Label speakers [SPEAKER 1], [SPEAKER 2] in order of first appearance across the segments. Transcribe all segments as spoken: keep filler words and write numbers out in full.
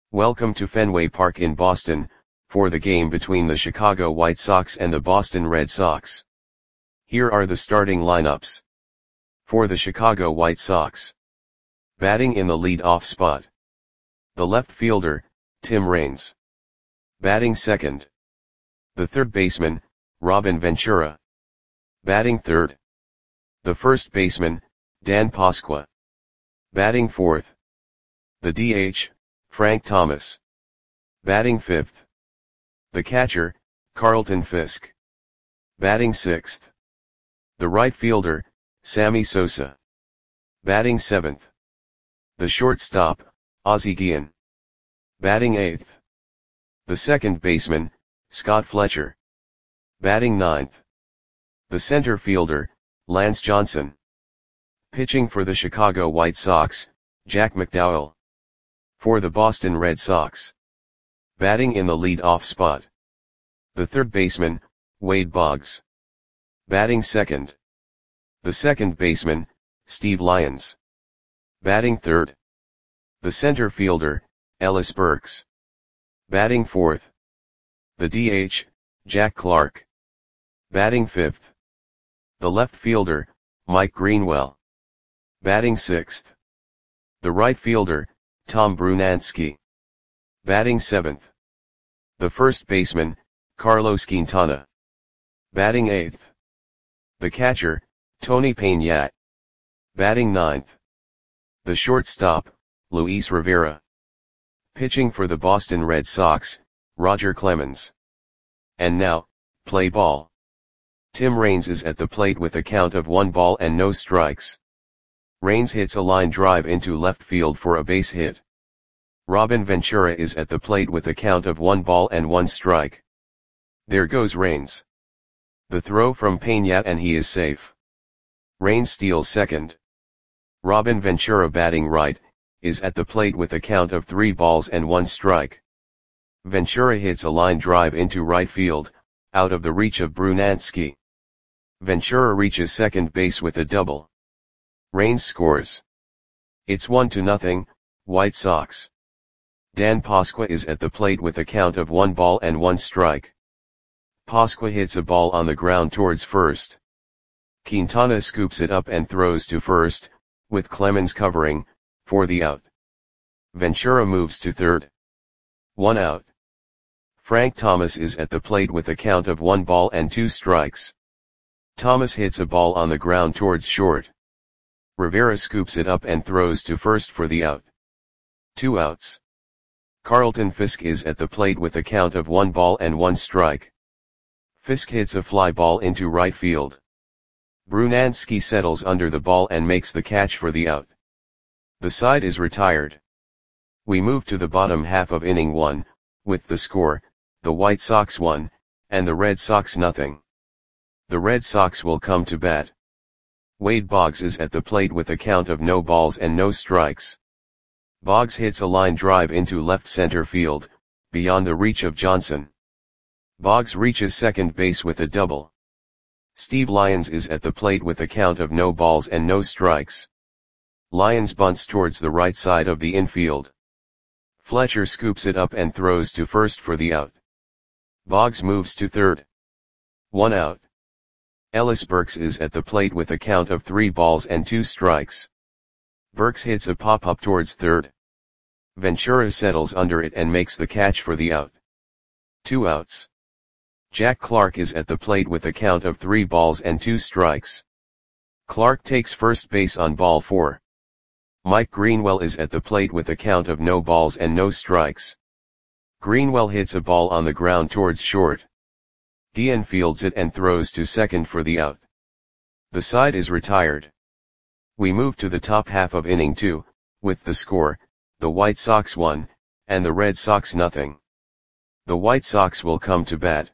[SPEAKER 1] Welcome to Fenway Park in Boston, for the game between the Chicago White Sox and the Boston Red Sox. Here are the starting lineups. For the Chicago White Sox. Batting in the lead-off spot. The left fielder, Tim Raines. Batting second. The third baseman, Robin Ventura. Batting third. The first baseman, Dan Pasqua. Batting fourth. The D H, Frank Thomas. Batting fifth. The catcher, Carlton Fisk. Batting sixth. The right fielder, Sammy Sosa. Batting seventh. The shortstop, Ozzie Guillen. Batting eighth. The second baseman, Scott Fletcher. Batting ninth. The center fielder, Lance Johnson. Pitching for the Chicago White Sox, Jack McDowell. For the Boston Red Sox. Batting in the lead-off spot. The third baseman, Wade Boggs. Batting second. The second baseman, Steve Lyons. Batting third. The center fielder, Ellis Burks. Batting fourth. The D H, Jack Clark. Batting fifth. The left fielder, Mike Greenwell. Batting sixth. The right fielder, Tom Brunansky. Batting seventh. The first baseman, Carlos Quintana. Batting eighth. The catcher, Tony Peña. Batting ninth. The shortstop, Luis Rivera. Pitching for the Boston Red Sox, Roger Clemens. And now, play ball. Tim Raines is at the plate with a count of one ball and no strikes. Raines hits a line drive into left field for a base hit. Robin Ventura is at the plate with a count of one ball and one strike. There goes Raines. The throw from Peña and he is safe. Raines steals second. Robin Ventura, batting right, is at the plate with a count of three balls and one strike. Ventura hits a line drive into right field, out of the reach of Brunansky. Ventura reaches second base with a double. Raines scores. It's one to nothing, White Sox. Dan Pasqua is at the plate with a count of one ball and one strike. Pasqua hits a ball on the ground towards first. Quintana scoops it up and throws to first, with Clemens covering, for the out. Ventura moves to third. One out. Frank Thomas is at the plate with a count of one ball and two strikes. Thomas hits a ball on the ground towards short. Rivera scoops it up and throws to first for the out. Two outs. Carlton Fisk is at the plate with a count of one ball and one strike. Fisk hits a fly ball into right field. Brunansky settles under the ball and makes the catch for the out. The side is retired. We move to the bottom half of inning one, with the score, the White Sox one, and the Red Sox nothing. The Red Sox will come to bat. Wade Boggs is at the plate with a count of no balls and no strikes. Boggs hits a line drive into left center field, beyond the reach of Johnson. Boggs reaches second base with a double. Steve Lyons is at the plate with a count of no balls and no strikes. Lyons bunts towards the right side of the infield. Fletcher scoops it up and throws to first for the out. Boggs moves to third. One out. Ellis Burks is at the plate with a count of three balls and two strikes. Burks hits a pop-up towards third. Ventura settles under it and makes the catch for the out. Two outs. Jack Clark is at the plate with a count of three balls and two strikes. Clark takes first base on ball four. Mike Greenwell is at the plate with a count of no balls and no strikes. Greenwell hits a ball on the ground towards short. Guillen fields it and throws to second for the out. The side is retired. We move to the top half of inning two, with the score, the White Sox one, and the Red Sox nothing. The White Sox will come to bat.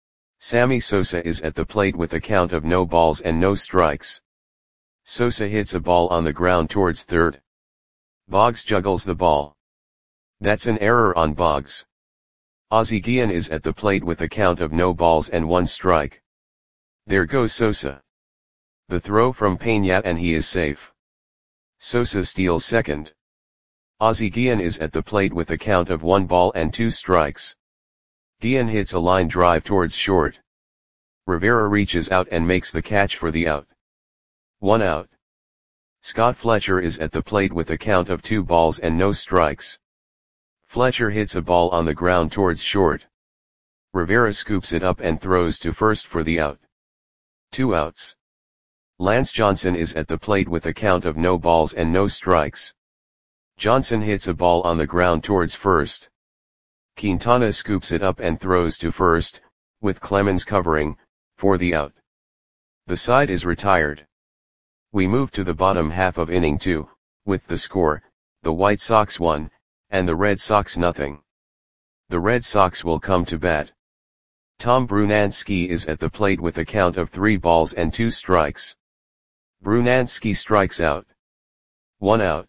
[SPEAKER 1] Sammy Sosa is at the plate with a count of no balls and no strikes. Sosa hits a ball on the ground towards third. Boggs juggles the ball. That's an error on Boggs. Ozzie Guillen is at the plate with a count of no balls and one strike. There goes Sosa. The throw from Peña and he is safe. Sosa steals second. Ozzie Guillen is at the plate with a count of one ball and two strikes. Guillen hits a line drive towards short. Rivera reaches out and makes the catch for the out. One out. Scott Fletcher is at the plate with a count of two balls and no strikes. Fletcher hits a ball on the ground towards short. Rivera scoops it up and throws to first for the out. Two outs. Lance Johnson is at the plate with a count of no balls and no strikes. Johnson hits a ball on the ground towards first. Quintana scoops it up and throws to first, with Clemens covering, for the out. The side is retired. We move to the bottom half of inning two, with the score, the White Sox one, and the Red Sox nothing. The Red Sox will come to bat. Tom Brunansky is at the plate with a count of three balls and two strikes. Brunansky strikes out. One out.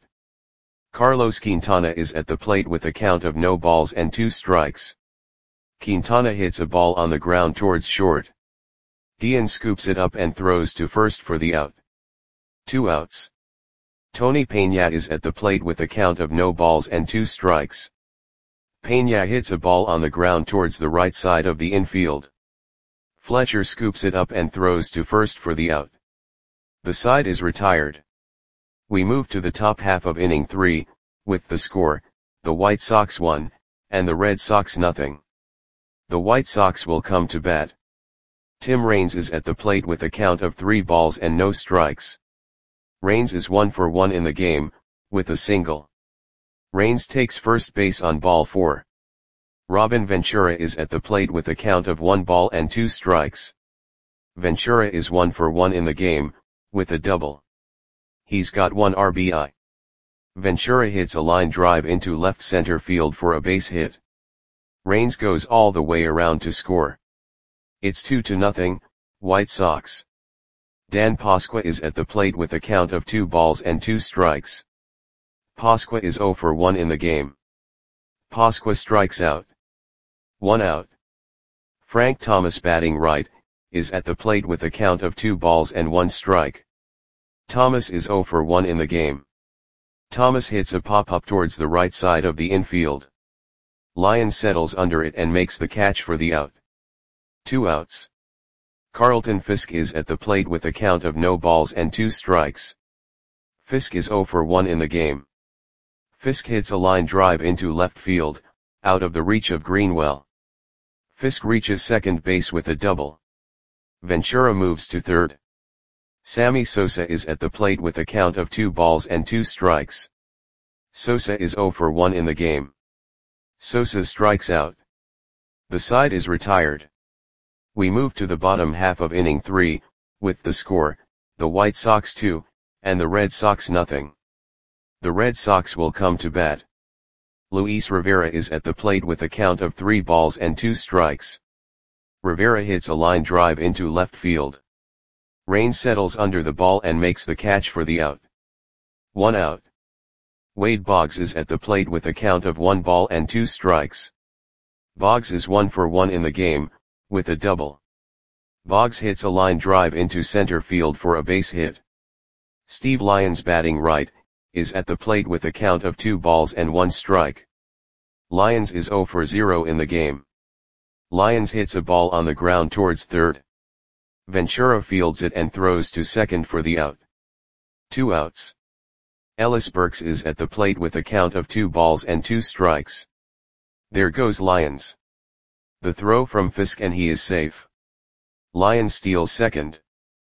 [SPEAKER 1] Carlos Quintana is at the plate with a count of no balls and two strikes. Quintana hits a ball on the ground towards short. Guillen scoops it up and throws to first for the out. Two outs. Tony Peña is at the plate with a count of no balls and two strikes. Peña hits a ball on the ground towards the right side of the infield. Fletcher scoops it up and throws to first for the out. The side is retired. We move to the top half of inning three, with the score, the White Sox one, and the Red Sox nothing. The White Sox will come to bat. Tim Raines is at the plate with a count of three balls and no strikes. Raines is one for one in the game, with a single. Raines takes first base on ball four. Robin Ventura is at the plate with a count of one ball and two strikes. Ventura is one for one in the game, with a double. He's got one R B I. Ventura hits a line drive into left center field for a base hit. Raines goes all the way around to score. It's two to nothing, White Sox. Dan Pasqua is at the plate with a count of two balls and two strikes. Pasqua is zero for one in the game. Pasqua strikes out. One out. Frank Thomas, batting right, is at the plate with a count of two balls and one strike. Thomas is zero for one in the game. Thomas hits a pop-up towards the right side of the infield. Lyons settles under it and makes the catch for the out. Two outs. Carlton Fisk is at the plate with a count of no balls and two strikes. Fisk is zero for one in the game. Fisk hits a line drive into left field, out of the reach of Greenwell. Fisk reaches second base with a double. Ventura moves to third. Sammy Sosa is at the plate with a count of two balls and two strikes. Sosa is zero for one in the game. Sosa strikes out. The side is retired. We move to the bottom half of inning three, with the score, the White Sox two, and the Red Sox nothing. The Red Sox will come to bat. Luis Rivera is at the plate with a count of three balls and two strikes. Rivera hits a line drive into left field. Raines settles under the ball and makes the catch for the out. One out. Wade Boggs is at the plate with a count of one ball and two strikes. Boggs is one for one in the game, with a double. Boggs hits a line drive into center field for a base hit. Steve Lyons, batting right, is at the plate with a count of two balls and one strike. Lyons is zero for zero in the game. Lyons hits a ball on the ground towards third. Ventura fields it and throws to second for the out. Two outs. Ellis Burks is at the plate with a count of two balls and two strikes. There goes Lyons. The throw from Fisk and he is safe. Lyons steals second.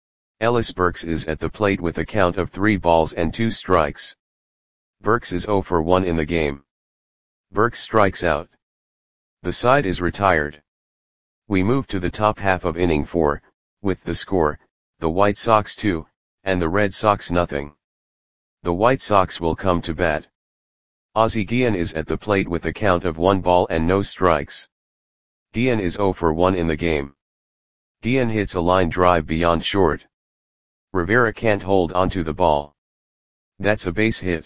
[SPEAKER 1] Ellis Burks is at the plate with a count of three balls and two strikes. Burks is zero for one in the game. Burks strikes out. The side is retired. We move to the top half of inning four, with the score, the White Sox two, and the Red Sox nothing. The White Sox will come to bat. Ozzie Guillen is at the plate with a count of one ball and no strikes. Guillen is zero for one in the game. Guillen hits a line drive beyond short. Rivera can't hold onto the ball. That's a base hit.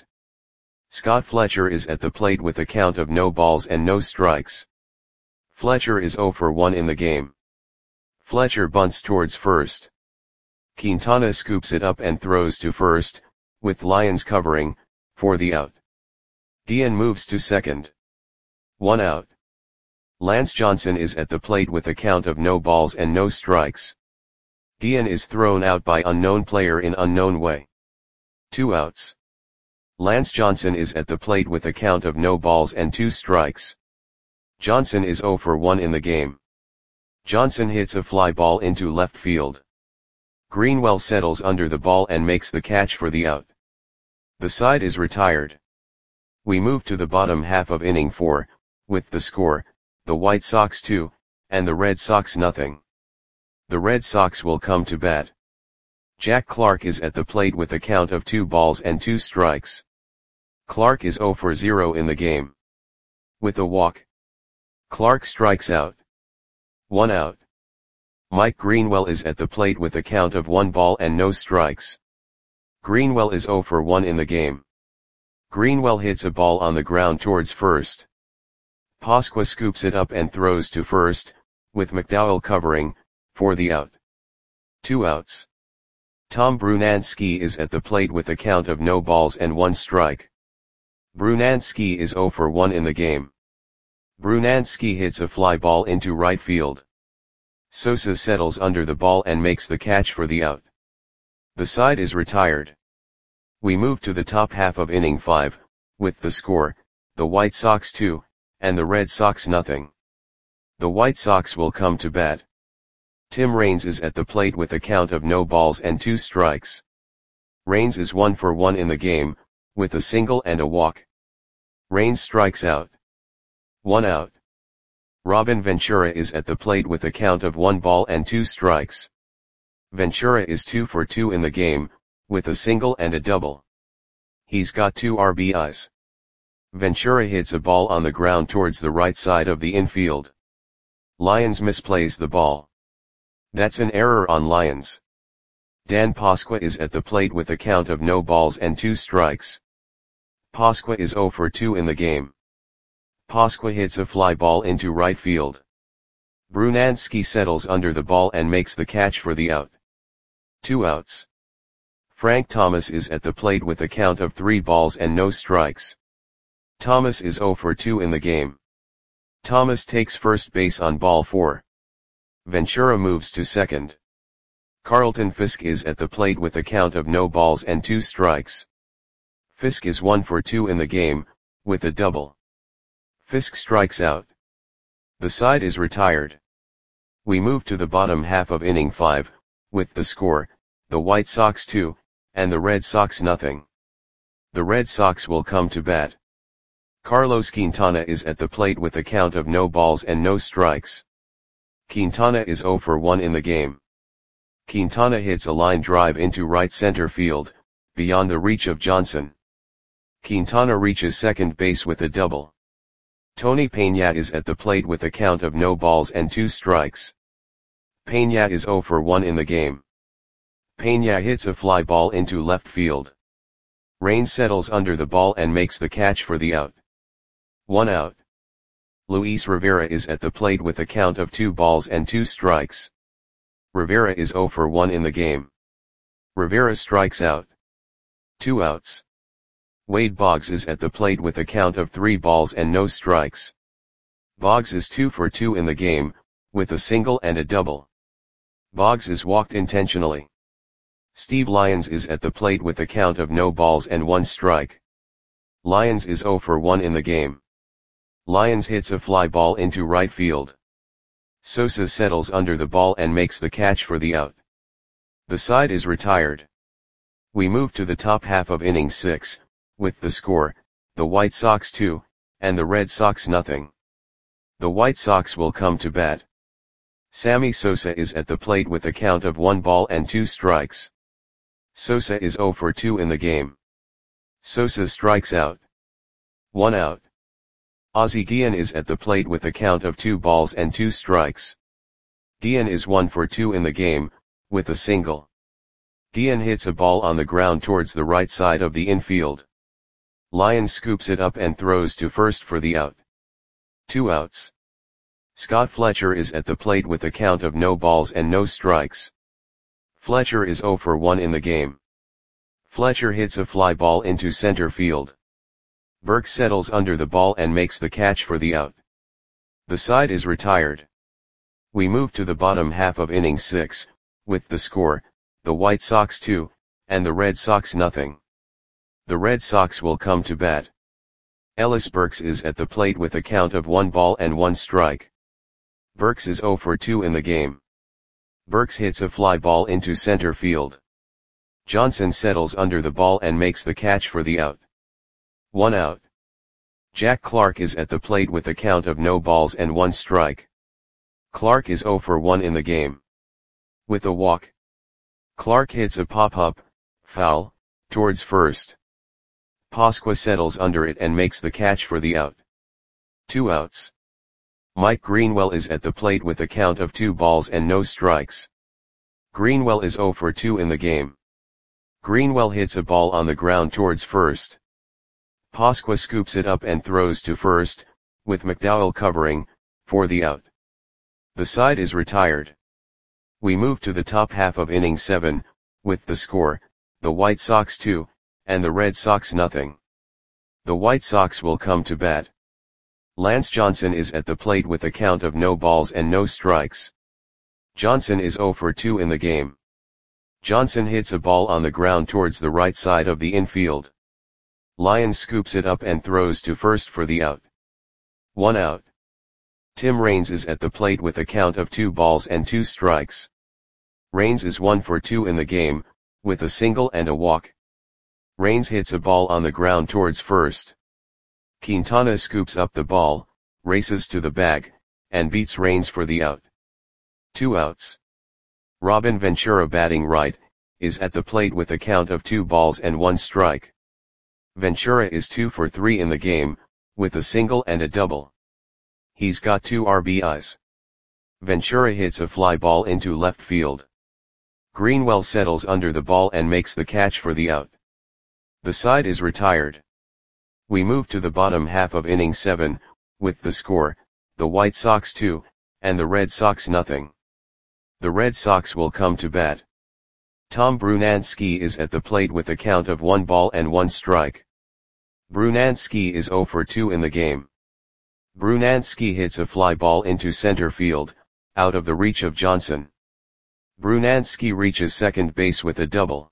[SPEAKER 1] Scott Fletcher is at the plate with a count of no balls and no strikes. Fletcher is zero for one in the game. Fletcher bunts towards first. Quintana scoops it up and throws to first, with Lyons covering, for the out. Guillen moves to second. One out. Lance Johnson is at the plate with a count of no balls and no strikes. Guillen is thrown out by unknown player in unknown way. Two outs. Lance Johnson is at the plate with a count of no balls and two strikes. Johnson is oh for one in the game. Johnson hits a fly ball into left field. Greenwell settles under the ball and makes the catch for the out. The side is retired. We move to the bottom half of inning four, with the score, the White Sox two, and the Red Sox nothing. The Red Sox will come to bat. Jack Clark is at the plate with a count of two balls and two strikes. Clark is oh for zero in the game. With a walk, Clark strikes out. One out. Mike Greenwell is at the plate with a count of one ball and no strikes. Greenwell is oh for one in the game. Greenwell hits a ball on the ground towards first. Pasqua scoops it up and throws to first, with McDowell covering, for the out. Two outs. Tom Brunansky is at the plate with a count of no balls and one strike. Brunansky is oh for one in the game. Brunansky hits a fly ball into right field. Sosa settles under the ball and makes the catch for the out. The side is retired. We move to the top half of inning five, with the score, the White Sox two, and the Red Sox nothing. The White Sox will come to bat. Tim Raines is at the plate with a count of no balls and two strikes. Raines is one for one in the game, with a single and a walk. Raines strikes out. One out. Robin Ventura is at the plate with a count of one ball and two strikes. Ventura is two for two in the game, with a single and a double. He's got two R B Is. Ventura hits a ball on the ground towards the right side of the infield. Lyons misplays the ball. That's an error on Lyons. Dan Pasqua is at the plate with a count of no balls and two strikes. Pasqua is oh for two in the game. Pasqua hits a fly ball into right field. Brunansky settles under the ball and makes the catch for the out. Two outs. Frank Thomas is at the plate with a count of three balls and no strikes. Thomas is oh for two in the game. Thomas takes first base on ball four. Ventura moves to second. Carlton Fisk is at the plate with a count of no balls and two strikes. Fisk is one for two in the game, with a double. Fisk strikes out. The side is retired. We move to the bottom half of inning five, with the score, the White Sox two, and the Red Sox nothing. The Red Sox will come to bat. Carlos Quintana is at the plate with a count of no balls and no strikes. Quintana is oh for one in the game. Quintana hits a line drive into right center field, beyond the reach of Johnson. Quintana reaches second base with a double. Tony Peña is at the plate with a count of no balls and two strikes. Peña is oh for one in the game. Peña hits a fly ball into left field. Raines settles under the ball and makes the catch for the out. One out. Luis Rivera is at the plate with a count of two balls and two strikes. Rivera is oh for one in the game. Rivera strikes out. Two outs. Wade Boggs is at the plate with a count of three balls and no strikes. Boggs is two for two in the game, with a single and a double. Boggs is walked intentionally. Steve Lyons is at the plate with a count of no balls and one strike. Lyons is oh for one in the game. Lyons hits a fly ball into right field. Sosa settles under the ball and makes the catch for the out. The side is retired. We move to the top half of inning six, with the score, the White Sox two, and the Red Sox nothing. The White Sox will come to bat. Sammy Sosa is at the plate with a count of one ball and two strikes. Sosa is oh for two in the game. Sosa strikes out. One out. Ozzie Guillen is at the plate with a count of two balls and two strikes. Guillen is one for two in the game, with a single. Guillen hits a ball on the ground towards the right side of the infield. Lyons scoops it up and throws to first for the out. Two outs. Scott Fletcher is at the plate with a count of no balls and no strikes. Fletcher is oh for one in the game. Fletcher hits a fly ball into center field. Burks settles under the ball and makes the catch for the out. The side is retired. We move to the bottom half of inning six, with the score, the White Sox two, and the Red Sox nothing. The Red Sox will come to bat. Ellis Burks is at the plate with a count of one ball and one strike. Burks is oh for two in the game. Burks hits a fly ball into center field. Johnson settles under the ball and makes the catch for the out. One out. Jack Clark is at the plate with a count of no balls and one strike. Clark is oh for one in the game. With a walk, Clark hits a pop-up, foul, towards first. Pasqua settles under it and makes the catch for the out. Two outs. Mike Greenwell is at the plate with a count of two balls and no strikes. Greenwell is oh for two in the game. Greenwell hits a ball on the ground towards first. Pasqua scoops it up and throws to first, with McDowell covering, for the out. The side is retired. We move to the top half of inning seven, with the score, the White Sox two, and the Red Sox nothing. The White Sox will come to bat. Lance Johnson is at the plate with a count of no balls and no strikes. Johnson is oh for two in the game. Johnson hits a ball on the ground towards the right side of the infield. Lyons scoops it up and throws to first for the out. One out. Tim Raines is at the plate with a count of two balls and two strikes. Raines is one for two in the game, with a single and a walk. Raines hits a ball on the ground towards first. Quintana scoops up the ball, races to the bag, and beats Raines for the out. Two outs. Robin Ventura, batting right, is at the plate with a count of two balls and one strike. Ventura is two for three in the game, with a single and a double. He's got two R B Is. Ventura hits a fly ball into left field. Greenwell settles under the ball and makes the catch for the out. The side is retired. We move to the bottom half of inning seven, with the score, the White Sox two, and the Red Sox nothing. The Red Sox will come to bat. Tom Brunansky is at the plate with a count of one ball and one strike. Brunansky is oh for two in the game. Brunansky hits a fly ball into center field, out of the reach of Johnson. Brunansky reaches second base with a double.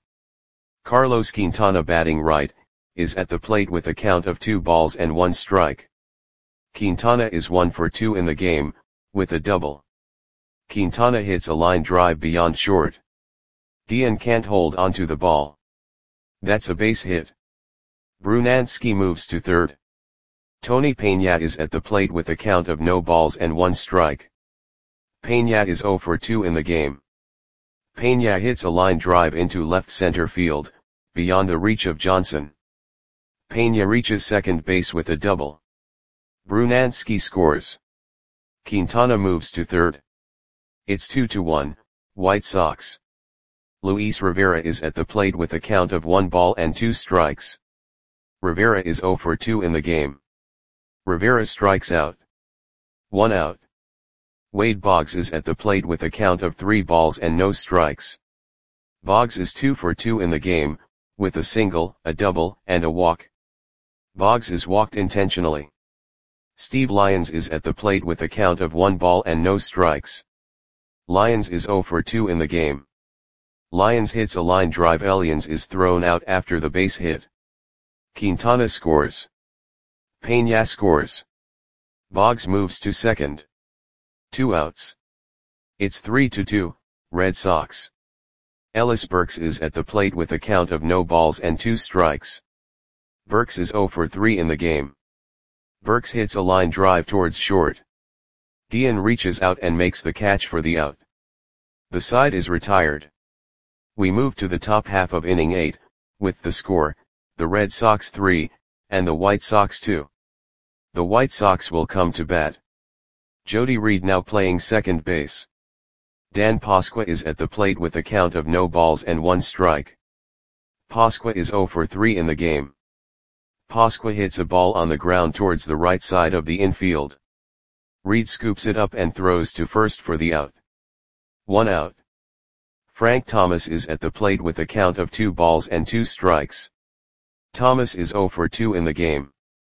[SPEAKER 1] Carlos Quintana, batting right, is at the plate with a count of two balls and one strike. Quintana is one for two in the game, with a double. Quintana hits a line drive beyond short. Dian can't hold onto the ball. That's a base hit. Brunansky moves to third. Tony Peña is at the plate with a count of no balls and one strike. Peña is oh for two in the game. Peña hits a line drive into left center field, beyond the reach of Johnson. Peña reaches second base with a double. Brunansky scores. Quintana moves to third. It's two to one, White Sox. Luis Rivera is at the plate with a count of one ball and two strikes. Rivera is oh for two in the game. Rivera strikes out. One out. Wade Boggs is at the plate with a count of three balls and no strikes. Boggs is two for two in the game, with a single, a double, and a walk. Boggs is walked intentionally. Steve Lyons is at the plate with a count of one ball and no strikes. Lyons is oh for two in the game. Lyons hits a line drive. Lyons is thrown out after the base hit. Quintana scores. Peña scores. Boggs moves to second. Two outs. It's three to two, Red Sox. Ellis Burks is at the plate with a count of no balls and two strikes. Burks is oh for three in the game. Burks hits a line drive towards short. Dian reaches out and makes the catch for the out. The side is retired. We move to the top half of inning eight, with the score, the Red Sox three, and the White Sox two. The White Sox will come to bat. Jody Reed now playing second base. Dan Pasqua is at the plate with a count of no balls and one strike. Pasqua is oh for three in the game. Pasqua hits a ball on the ground towards the right side of the infield. Reed scoops it up and throws to first for the out. One out. Frank Thomas is at the plate with a count of two balls and two strikes. Thomas is oh for two in the game.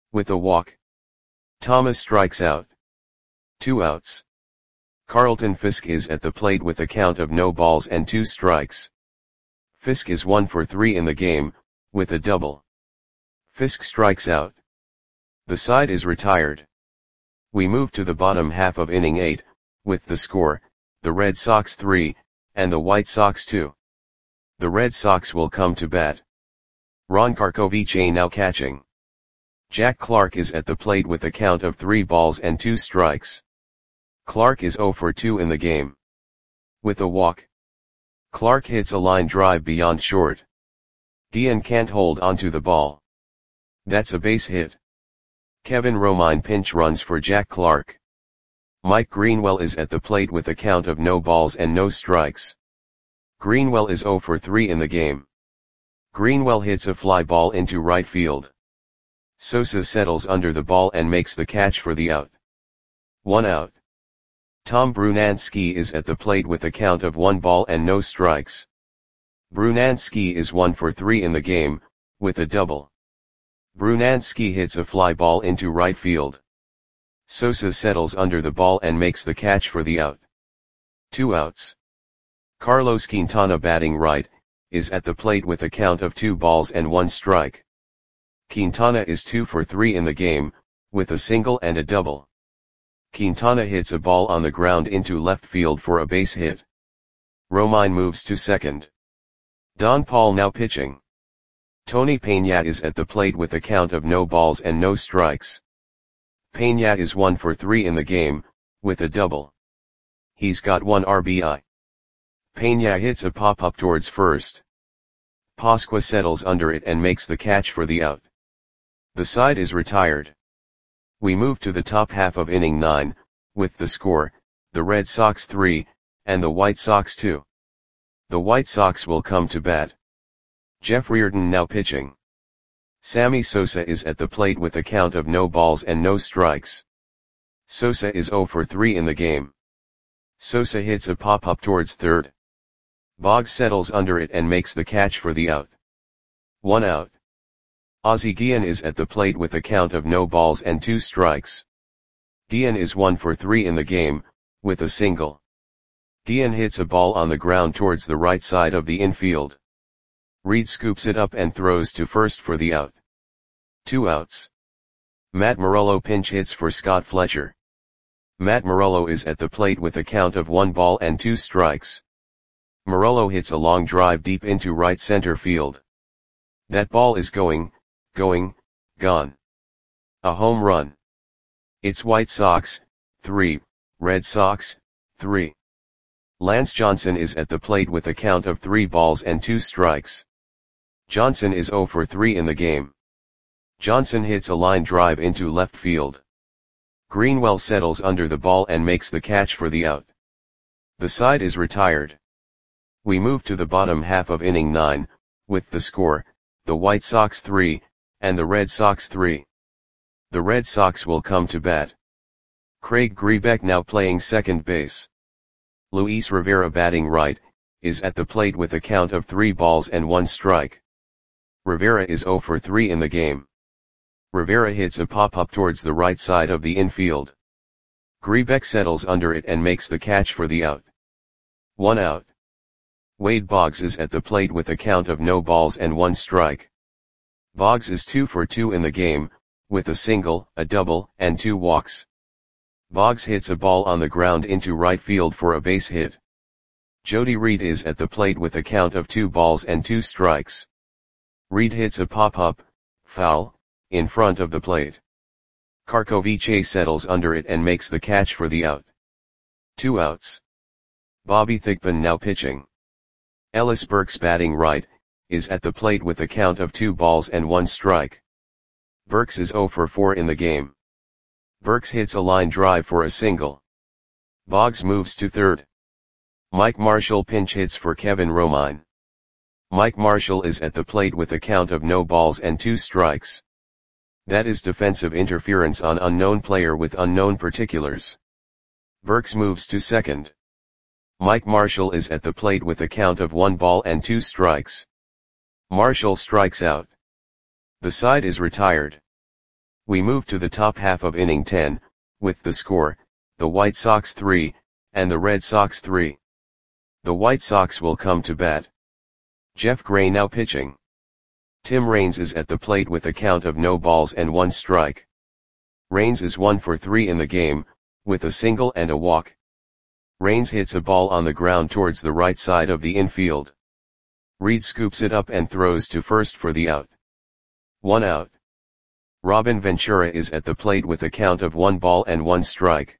[SPEAKER 1] With a walk. Thomas strikes out. Two outs. Carlton Fisk is at the plate with a count of no balls and two strikes. Fisk is one for three in the game, with a double. Fisk strikes out. The side is retired. We move to the bottom half of inning eight, with the score, the Red Sox three, and the White Sox two. The Red Sox will come to bat. Ron Karkovice now catching. Jack Clark is at the plate with a count of three balls and two strikes. Clark is zero for two in the game. With a walk. Clark hits a line drive beyond short. Guillen can't hold onto the ball. That's a base hit. Kevin Romine pinch runs for Jack Clark. Mike Greenwell is at the plate with a count of no balls and no strikes. Greenwell is zero for three in the game. Greenwell hits a fly ball into right field. Sosa settles under the ball and makes the catch for the out. One out. Tom Brunansky is at the plate with a count of one ball and no strikes. Brunansky is one for three in the game, with a double. Brunansky hits a fly ball into right field. Sosa settles under the ball and makes the catch for the out. Two outs. Carlos Quintana batting right, is at the plate with a count of two balls and one strike. Quintana is two for three in the game, with a single and a double. Quintana hits a ball on the ground into left field for a base hit. Romine moves to second. Don Paul now pitching. Tony Peña is at the plate with a count of no balls and no strikes. Peña is one for three in the game, with a double. He's got one R B I. Peña hits a pop-up towards first. Pasqua settles under it and makes the catch for the out. The side is retired. We move to the top half of inning nine, with the score, the Red Sox three, and the White Sox two. The White Sox will come to bat. Jeff Reardon now pitching. Sammy Sosa is at the plate with a count of no balls and no strikes. Sosa is zero for three in the game. Sosa hits a pop-up towards third. Boggs settles under it and makes the catch for the out. One out. Ozzie Guillen is at the plate with a count of no balls and two strikes. Guillen is one for three in the game, with a single. Guillen hits a ball on the ground towards the right side of the infield. Reed scoops it up and throws to first for the out. Two outs. Matt Morello pinch hits for Scott Fletcher. Matt Morello is at the plate with a count of one ball and two strikes. Morello hits a long drive deep into right center field. That ball is going, going, gone. A home run. It's White Sox, three, Red Sox, three. Lance Johnson is at the plate with a count of three balls and two strikes. Johnson is zero for three in the game. Johnson hits a line drive into left field. Greenwell settles under the ball and makes the catch for the out. The side is retired. We move to the bottom half of inning nine, with the score, the White Sox three, and the Red Sox three. The Red Sox will come to bat. Craig Grebeck now playing second base. Luis Rivera batting right, is at the plate with a count of three balls and one strike. Rivera is zero for three in the game. Rivera hits a pop-up towards the right side of the infield. Grebeck settles under it and makes the catch for the out. One out. Wade Boggs is at the plate with a count of no balls and one strike. Boggs is two for two in the game, with a single, a double, and two walks. Boggs hits a ball on the ground into right field for a base hit. Jody Reed is at the plate with a count of two balls and two strikes. Reed hits a pop-up, foul, in front of the plate. Karkovice settles under it and makes the catch for the out. Two outs. Bobby Thigpen now pitching. Ellis Burks batting right, is at the plate with a count of two balls and one strike. Burks is zero for four in the game. Burks hits a line drive for a single. Boggs moves to third. Mike Marshall pinch hits for Kevin Romine. Mike Marshall is at the plate with a count of no balls and two strikes. That is defensive interference on unknown player with unknown particulars. Burks moves to second. Mike Marshall is at the plate with a count of one ball and two strikes. Marshall strikes out. The side is retired. We move to the top half of inning ten, with the score, the White Sox three, and the Red Sox three. The White Sox will come to bat. Jeff Gray now pitching. Tim Raines is at the plate with a count of no balls and one strike. Raines is one for three in the game, with a single and a walk. Raines hits a ball on the ground towards the right side of the infield. Reed scoops it up and throws to first for the out. One out. Robin Ventura is at the plate with a count of one ball and one strike.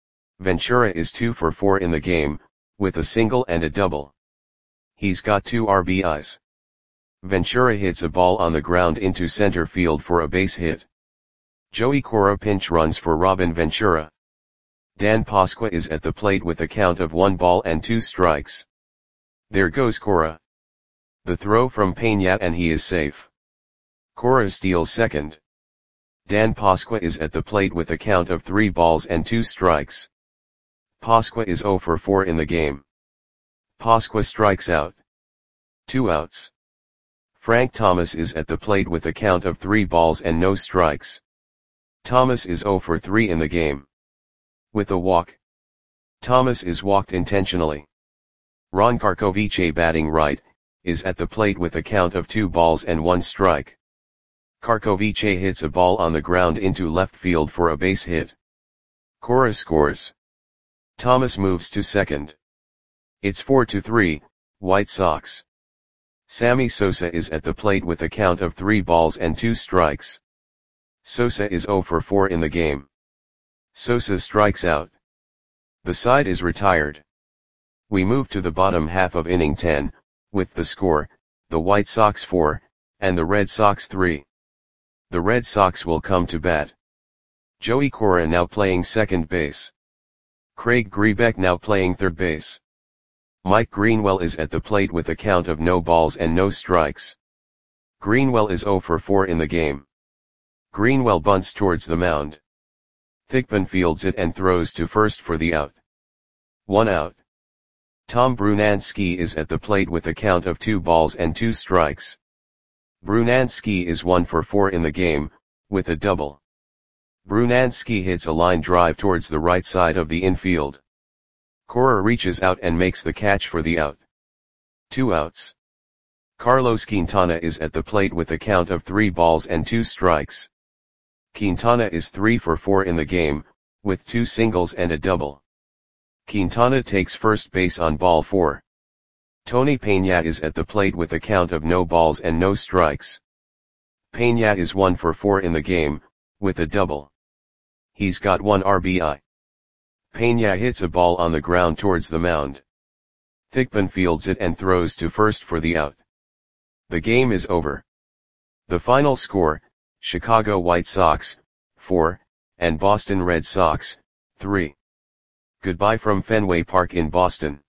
[SPEAKER 1] Ventura is two for four in the game, with a single and a double. He's got two R B Is. Ventura hits a ball on the ground into center field for a base hit. Joey Cora pinch runs for Robin Ventura. Dan Pasqua is at the plate with a count of one ball and two strikes. There goes Cora. The throw from Peña and he is safe. Cora steals second. Dan Pasqua is at the plate with a count of three balls and two strikes. Pasqua is zero for four in the game. Pasqua strikes out. Two outs. Frank Thomas is at the plate with a count of three balls and no strikes. Thomas is zero for three in the game. With a walk. Thomas is walked intentionally. Ron Karkovice, batting right, is at the plate with a count of two balls and one strike. Karkovice hits a ball on the ground into left field for a base hit. Cora scores. Thomas moves to second. It's four to three, White Sox. Sammy Sosa is at the plate with a count of three balls and two strikes. Sosa is zero for four in the game. Sosa strikes out. The side is retired. We move to the bottom half of inning ten, with the score, the White Sox four, and the Red Sox three. The Red Sox will come to bat. Joey Cora now playing second base. Craig Grebeck now playing third base. Mike Greenwell is at the plate with a count of no balls and no strikes. Greenwell is zero for four in the game. Greenwell bunts towards the mound. Thigpen fields it and throws to first for the out. One out. Tom Brunansky is at the plate with a count of two balls and two strikes. Brunansky is one for four in the game, with a double. Brunansky hits a line drive towards the right side of the infield. Cora reaches out and makes the catch for the out. Two outs. Carlos Quintana is at the plate with a count of three balls and two strikes. Quintana is three for four in the game, with two singles and a double. Quintana takes first base on ball four. Tony Peña is at the plate with a count of no balls and no strikes. Peña is one for four in the game, with a double. He's got one R B I. Peña hits a ball on the ground towards the mound. Thigpen fields it and throws to first for the out. The game is over. The final score, Chicago White Sox, four, and Boston Red Sox, three. Goodbye from Fenway Park in Boston.